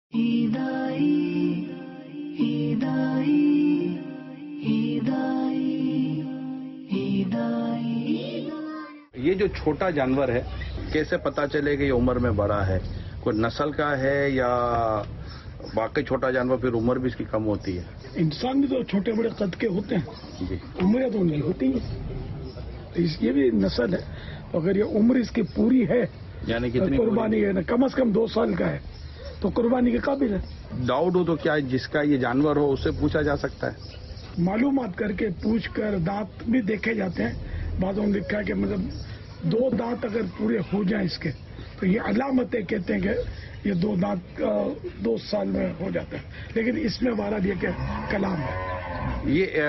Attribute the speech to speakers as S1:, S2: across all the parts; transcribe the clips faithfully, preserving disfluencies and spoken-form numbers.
S1: یہ جو چھوٹا جانور ہے کیسے پتا چلے کہ یہ عمر میں بڑا ہے؟ کوئی نسل کا ہے یا باقی چھوٹا جانور پھر عمر بھی اس کی کم ہوتی ہے؟
S2: انسان بھی تو چھوٹے بڑے قد کے ہوتے ہیں جی، عمریں تو نہیں ہوتی ہیں، یہ بھی نسل ہے. تو اگر یہ عمر اس کی پوری ہے
S1: یعنی کتنی
S2: قربانی ہے نا، کم از کم دو سال کا ہے تو قربانی کے قابل ہے.
S1: ڈاؤٹ ہو تو کیا جس کا یہ جانور ہو اس سے پوچھا جا سکتا ہے؟
S2: معلومات کر کے پوچھ کر دانت بھی دیکھے جاتے ہیں. بعضوں نے لکھا ہے کہ مطلب دو دانت اگر پورے ہو جائیں اس کے تو یہ علامتیں کہتے ہیں کہ یہ دو دانت دو سال میں ہو جاتا ہے. لیکن اس میں ہمارا یہ کہ کلام ہے.
S1: یہ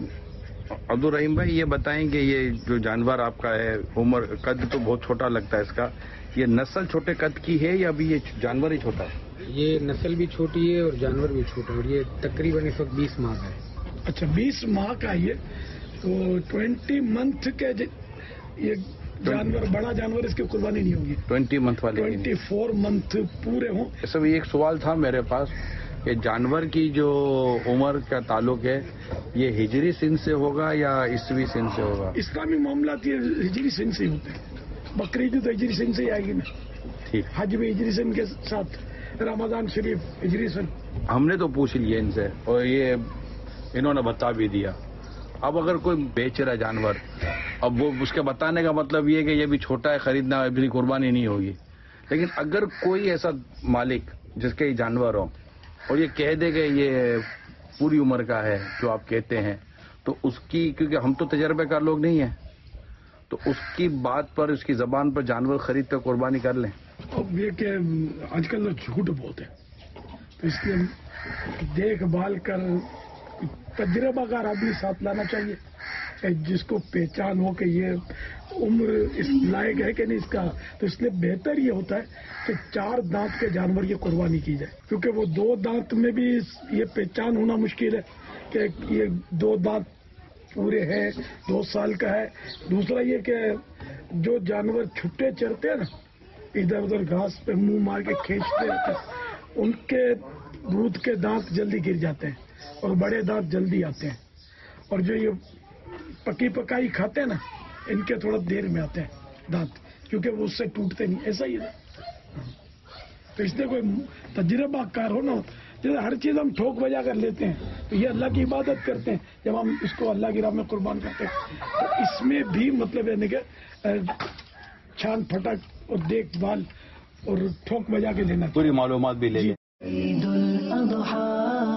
S1: عبدالرحیم بھائی یہ بتائیں کہ یہ جو جانور آپ کا ہے عمر قد تو بہت چھوٹا لگتا ہے اس کا، یہ نسل چھوٹے قد کی ہے یا ابھی یہ جانور ہی چھوٹا ہے؟
S3: یہ نسل بھی چھوٹی ہے اور جانور بھی چھوٹا ہے، اور یہ تقریباً اس وقت بیس ماہ کا ہے.
S2: اچھا بیس ماہ کا یہ تو ٹوینٹی منتھ کے یہ جانور بڑا جانور اس کی قربانی نہیں ہوگی.
S1: ٹوینٹی منتھ والے
S2: ٹوینٹی فور منتھ پورے ہوں.
S1: ایسا بھی ایک سوال تھا میرے پاس کہ جانور کی جو عمر کا تعلق ہے یہ ہجری سن سے ہوگا یا عیسوی سن سے ہوگا؟
S2: اسلامی معاملات یہ ہجری سن سے ہوتے ہیں. بقرعید تو ہجری سن سے ہی آئے گی نا.
S1: ٹھیک.
S2: حج بھی ہجری سن کے ساتھ، رمضان شریف ہجری سن.
S1: ہم نے تو پوچھ لیا ان سے اور یہ انہوں نے بتا بھی دیا. اب اگر کوئی بیچ رہا جانور، اب وہ اس کے بتانے کا مطلب یہ کہ یہ بھی چھوٹا ہے، خریدنا ابھی قربانی نہیں ہوگی. لیکن اگر کوئی ایسا مالک جس کے جانور ہو اور یہ کہہ دے کہ یہ پوری عمر کا ہے جو آپ کہتے ہیں، تو اس کی، کیونکہ ہم تو تجربے کار لوگ نہیں ہیں، تو اس کی بات پر، اس کی زبان پر جانور خرید کر قربانی کر لیں.
S2: اب یہ کہ آج کل لوگ جھوٹ بولتے ہیں تو اس لیے دیکھ بھال کر تجربہ کار آدمی ساتھ لانا چاہیے جس کو پہچان ہو کہ یہ عمر اس لائق ہے کہ نہیں اس کا. تو اس لیے بہتر یہ ہوتا ہے کہ چار دانت کے جانور کی قربانی کی جائے، کیونکہ وہ دو دانت میں بھی یہ پہچان ہونا مشکل ہے کہ یہ دو دانت پورے ہیں، دو سال کا ہے. دوسرا یہ کہ جو جانور چھٹے چرتے ہیں نا، ادھر ادھر گھاس پہ منہ مار کے کھینچتے رہتے ہیں، ان کے دودھ کے دانت جلدی گر جاتے ہیں اور بڑے دانت جلدی آتے ہیں. اور جو یہ پکی پکائی کھاتے ہیں نا، ان کے تھوڑا دیر میں آتے ہیں دانت، کیونکہ وہ اس سے ٹوٹتے نہیں. ایسا ہی ہے. تو اس لیے کوئی تجربہ کار ہو نا، جیسے ہر چیز ہم ٹھوک بجا کر لیتے ہیں تو یہ اللہ کی عبادت کرتے ہیں جب ہم اس کو اللہ کی راہ میں قربان کرتے ہیں. تو اس میں بھی مطلب یعنی کہ چھان پھٹک اور دیکھ بھال اور ٹھوک بجا کے لینا،
S1: پوری معلومات بھی لے لیں.
S4: عید الاضحیٰ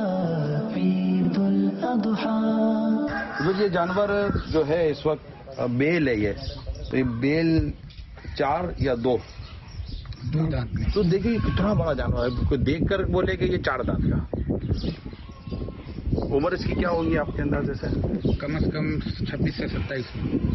S4: عید الاضحیٰ.
S1: یہ جانور جو ہے اس وقت بیل ہے، یہ تو یہ بیل چار یا دو
S3: دو دانت میں.
S1: تو دیکھیے کتنا بڑا جانور ہے، کوئی دیکھ کر بولے کہ یہ چار دانت کا. عمر اس کی کیا ہوگی آپ کے اندازے سے؟
S3: کم از کم چھبیس سے ستائیس.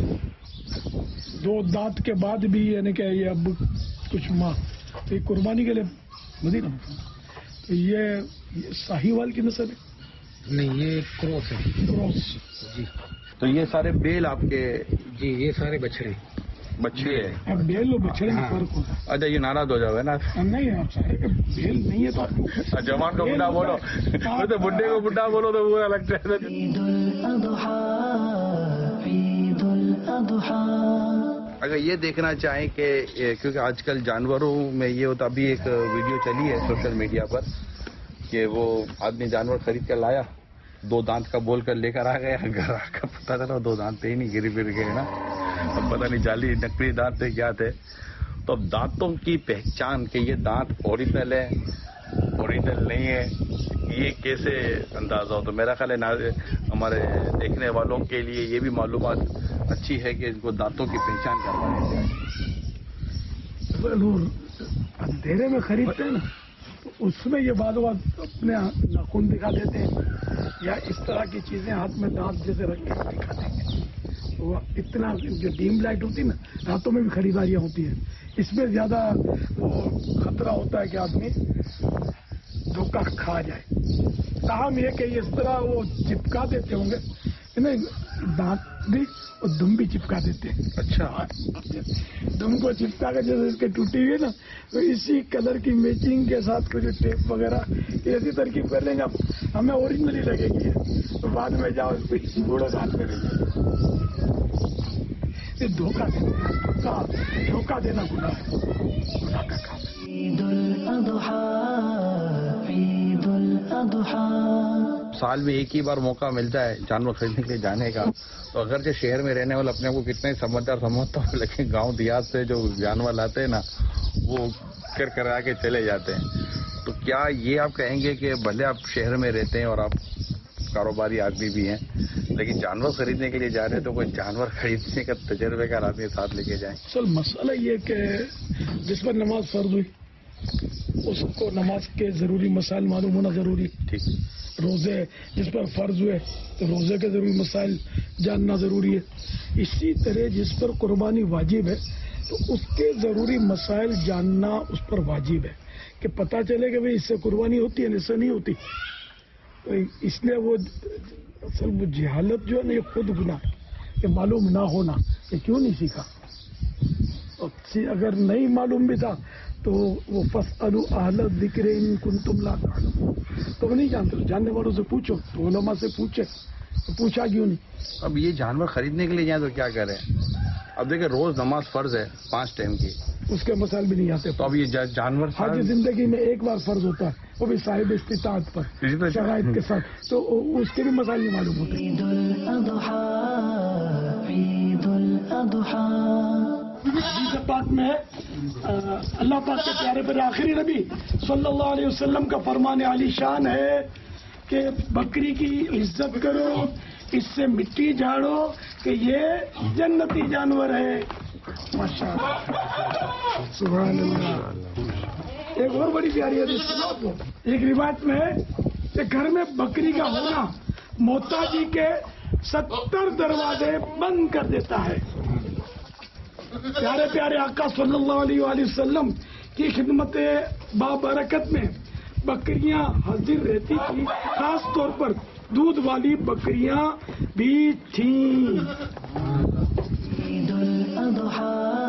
S2: دو دانت کے بعد بھی یعنی کہ یہ اب کچھ ماہ تو یہ قربانی کے لیے مدینہ. تو یہ ساہیوال کی نسل ہے؟
S3: نہیں، یہ کروس ہے.
S2: کروس
S3: جی.
S1: تو یہ سارے بیل آپ کے؟
S3: جی یہ سارے بچڑے
S1: بچے ہیں.
S2: اب بیل اور بچڑے میں فرق ہوتا ہے.
S1: اچھا یہ ناراض ہو جاؤ گے نا؟
S2: نہیں، آپ سارے بیل نہیں ہے تو
S1: جوان کو بڈھا بولو، بڈھے کو بڈھا بولو تو برا لگتا ہے.
S4: عید الاضحیٰ عید الاضحیٰ.
S1: اگر یہ دیکھنا چاہیں کہ کیونکہ آج کل جانوروں میں یہ ہوتا، ابھی ایک ویڈیو چلی ہے سوشل میڈیا پر کہ وہ آدمی جانور خرید کر لایا، دو دانت کا بول کر لے کر آ گیا، گھر آ کر پتا چلا دو دانت تھے ہی نہیں، گری پھر گئے نا. اب پتہ نہیں جعلی نقلی دانت تھے کیا تھے. تو اب دانتوں کی پہچان کہ یہ دانت اوریجنل ہے اوریجنل نہیں ہے، یہ کیسے اندازہ ہو؟ تو میرا خیال ہے ہمارے دیکھنے والوں کے لیے یہ بھی معلومات اچھی ہے کہ ان کو دانتوں کی پہچان کروانے
S2: چاہیے. اندھیرے میں خریدتے ہیں نا تو اس میں یہ بعض بات اپنے ناخن دکھا دیتے ہیں یا اس طرح کی چیزیں ہاتھ میں دانت جیسے رکھ کے دکھا دیں گے. وہ اتنا جو ڈیم لائٹ ہوتی ہے نا، راتوں میں بھی خریداریاں ہوتی ہیں، اس میں زیادہ وہ خطرہ ہوتا ہے کہ آدمی دھوکہ کھا جائے. تاہم یہ کہ اس طرح وہ چپکا دیتے ہوں گے، دانت بھی اور دم بھی چپکا دیتے ہیں.
S1: اچھا.
S2: دم کو چپکا کر جیسے اس کے ٹوٹی ہوئی نا تو اسی کلر کی میچنگ کے ساتھ کچھ ٹیپ وغیرہ ایسی ترکیب کر لیں گے ہمیں اوریجنل ہی لگے گی تو بعد میں جاؤ اس پہ بوڑھا ساتھ کریں گے. یہ دھوکہ دینا دھوکہ دینا گناہ ہے, گناہ کا کام ہے.
S4: عید الاضحیٰ عید الاضحیٰ.
S1: سال میں ایک ہی بار موقع ملتا ہے جانور خریدنے کے لیے جانے کا, تو اگرچہ شہر میں رہنے والے اپنے آپ کو کتنے سمجھدار سمجھتا ہوں, لیکن گاؤں دیہات سے جو جانور لاتے ہیں نا وہ کر کرا کے چلے جاتے ہیں. تو کیا یہ آپ کہیں گے کہ بھلے آپ شہر میں رہتے ہیں اور آپ کاروباری آدمی بھی ہیں, لیکن جانور خریدنے کے لیے جا رہے ہیں تو کوئی جانور خریدنے کا تجربے کار آدمی ساتھ لے کے جائیں؟
S2: اصل مسئلہ یہ کہ جس پر نماز فرض ہوئی اس کو نماز کے ضروری مسائل معلوم ہونا ضروری.
S1: ٹھیک.
S2: روزے جس پر فرض ہوئے تو روزے کے ضروری مسائل جاننا ضروری ہے. اسی طرح جس پر قربانی واجب ہے تو اس کے ضروری مسائل جاننا اس پر واجب ہے کہ پتہ چلے کہ بھئی اس سے قربانی ہوتی ہے اس سے نہیں ہوتی. اس لیے وہ اصل وہ جہالت جو ہے نا یہ خود گناہ ہے کہ معلوم نہ ہونا کہ کیوں نہیں سیکھا. اگر نہیں معلوم بھی تھا تو وہ فَاسْأَلُوا أَهْلَ الذِّكْرِ إِن كُنتُمْ لَا تَعْلَمُونَ. تو وہ نہیں جانتے, جاننے والوں سے پوچھو, تو علماء سے پوچھے, تو پوچھا کیوں نہیں.
S1: اب یہ جانور خریدنے کے لیے جائیں تو کیا کریں؟ اب دیکھیں روز نماز فرض ہے پانچ ٹائم کی,
S2: اس کے مسائل بھی نہیں آتے.
S1: تو اب یہ جانور
S2: حج زندگی میں ایک بار فرض ہوتا ہے وہ بھی صاحب استطاعت پر شرائط کے ساتھ, تو اس کے بھی مسائل نہیں معلوم ہوتے.
S4: عید الاضحیٰ عید الاضحیٰ.
S2: حدیث پاک میں اللہ پاک کے پیارے پر آخری نبی صلی اللہ علیہ وسلم کا فرمان عالی شان ہے کہ بکری کی عزت کرو, اس سے مٹی جھاڑو کہ یہ جنتی جانور ہے. ماشاء اللہ سبحان اللہ. ایک اور بڑی پیاری حدیث سنا آپ کو. ایک روایت میں ہے کہ گھر میں بکری کا ہونا محتاجی کے ستر دروازے بند کر دیتا ہے. پیارے پیارے آقا صلی اللہ علیہ وآلہ وسلم کی خدمت بابرکت میں بکریاں حاضر رہتی تھی, خاص طور پر دودھ والی بکریاں بھی تھیں.
S4: عید الاضحیٰ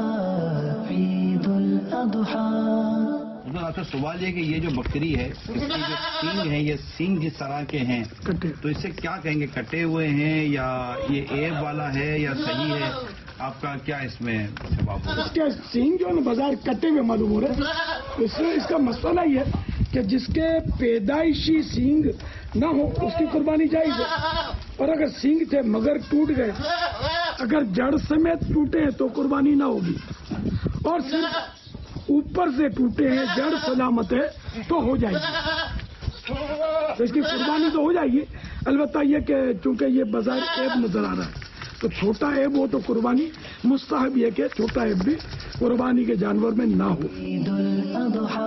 S4: عید الاضحیٰ.
S5: اچھا سوال یہ کہ یہ جو بکری ہے اس کی جو سینگ ہے یہ سینگ جس طرح کے ہیں تو اس سے کیا کہیں گے, کٹے ہوئے ہیں یا یہ ایب والا ہے یا صحیح ہے؟ آپ کا کیا اس میں جواب ہوگا؟
S2: اس کے سینگ جو ہے نا بازار کٹے ہوئے معلوم ہو رہے ہیں. اس میں اس کا مسئلہ یہ ہے کہ جس کے پیدائشی سینگ نہ ہو اس کی قربانی جائز ہے, اور اگر سینگ تھے مگر ٹوٹ گئے, اگر جڑ سمیت ٹوٹے ہیں تو قربانی نہ ہوگی, اور صرف اوپر سے ٹوٹے ہیں جڑ سلامت ہے تو ہو جائے گی, تو اس کی قربانی تو ہو جائے گی. البتہ یہ کہ چونکہ یہ بازار عیب نظر آ رہا ہے تو چھوٹا عیب ہو تو قربانی مستحب یہ کہ چھوٹا عیب بھی قربانی کے جانور میں نہ ہو.
S4: عید الاضحیٰ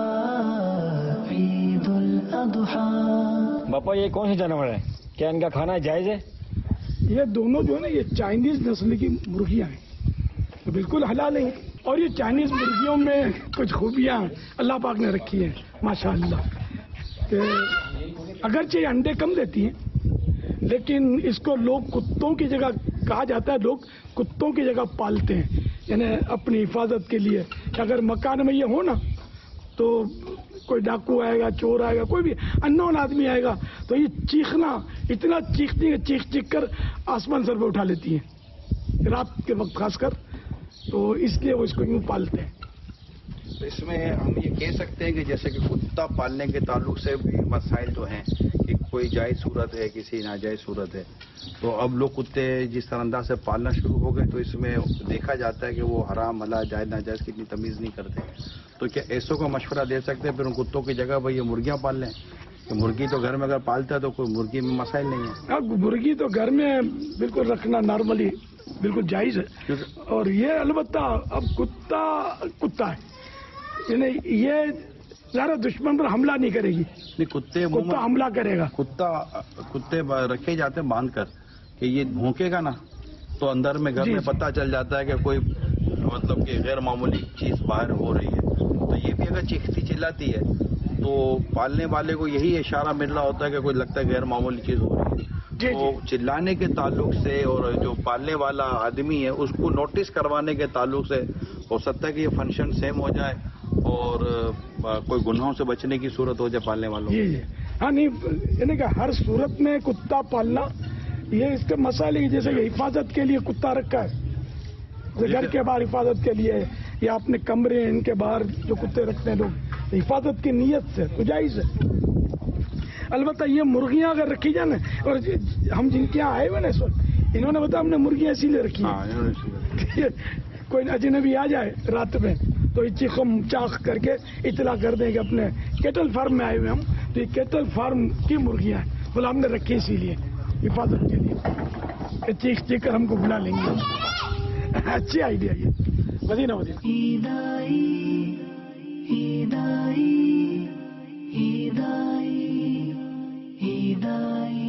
S4: عید الاضحیٰ.
S6: باپا یہ کون سے جانور ہیں, کیا ان کا کھانا جائز ہے؟
S2: یہ دونوں جو ہے نا یہ چائنیز نسل کی مرغیاں ہیں, تو بالکل حلال ہیں. اور یہ چائنیز مرغیوں میں کچھ خوبیاں اللہ پاک نے رکھی ہیں ماشاء اللہ, کہ اگرچہ یہ انڈے کم دیتی ہیں لیکن اس کو لوگ کتوں کی جگہ کہا جاتا ہے, لوگ کتوں کی جگہ پالتے ہیں, یعنی اپنی حفاظت کے لیے. اگر مکان میں یہ ہو نا تو کوئی ڈاکو آئے گا, چور آئے گا, کوئی بھی اننون آدمی آئے گا تو یہ چیخنا اتنا چیختی ہے, چیخ چیخ کر آسمان سر پہ اٹھا لیتی ہیں رات کے وقت خاص کر, تو اس لیے وہ اس کو یوں پالتے ہیں.
S1: تو اس میں ہم یہ کہہ سکتے ہیں کہ جیسے کہ کتا پالنے کے تعلق سے بھی مسائل تو ہیں کہ کوئی جائز صورت ہے کسی ناجائز صورت ہے, تو اب لوگ کتے جس طرح انداز سے پالنا شروع ہو گئے تو اس میں دیکھا جاتا ہے کہ وہ حرام حلال جائز ناجائز کی اتنی تمیز نہیں کرتے, تو کیا ایسوں کا مشورہ دے سکتے ہیں پھر ان کتوں کی جگہ بھائی یہ مرغیاں پال لیں؟ کہ مرغی تو گھر میں اگر پالتا ہے تو کوئی مرغی میں مسائل نہیں ہے.
S2: اب مرغی تو گھر میں بالکل رکھنا نارملی بالکل جائز ہے, اور یہ البتہ اب کتا کتا ہے, یعنی یہ زیادہ دشمن پر حملہ نہیں کرے گی.
S1: نہیں کتے
S2: کتا حملہ کرے گا.
S1: کتا کتے رکھے جاتے ہیں باندھ کر کہ یہ بھونکے گا نا تو اندر میں گھر میں پتہ چل جاتا ہے کہ کوئی مطلب کہ غیر معمولی چیز باہر ہو رہی ہے, تو یہ بھی اگر چیختی چلاتی ہے تو پالنے والے کو یہی اشارہ مل رہا ہوتا ہے کہ کوئی لگتا ہے غیر معمولی چیز ہو رہی ہے,
S2: جی
S1: تو چلانے کے تعلق سے اور جو پالنے والا آدمی ہے اس کو نوٹس کروانے کے تعلق سے ہو سکتا ہے کہ یہ فنکشن سیم ہو جائے اور کوئی گناہوں سے بچنے کی صورت ہو جائے پالنے والوں
S2: جی جی ہاں نہیں یعنی کہ ہر صورت میں کتا پالنا یہ اس کے مسئلے کی جیسے کہ حفاظت کے لیے کتا رکھا ہے گھر کے باہر حفاظت کے لیے یا اپنے کمرے ان کے باہر جو کتے رکھتے ہیں لوگ حفاظت کی نیت سے تو جائز ہے. البتہ یہ مرغیاں اگر رکھی جائیں نا اور ہم جن کے یہاں آئے ہوئے نا اس وقت انہوں نے بتایا ہم نے مرغیاں اسی لیے رکھی ہیں کوئی اجنبی آ جائے رات میں تو یہ چیخ چاخ کر کے اطلاع کر دیں کہ اپنے کیٹل فارم میں آئے ہوئے ہم تو یہ کیٹل فارم کی مرغیاں ہیں بولا ہم نے رکھی اسی لیے حفاظت کے لیے چیخ چیخ کر ہم کو بلا لیں گے. اچھی آئیڈیا یہ مدینہ مدینہ
S4: ہدائی ہدائی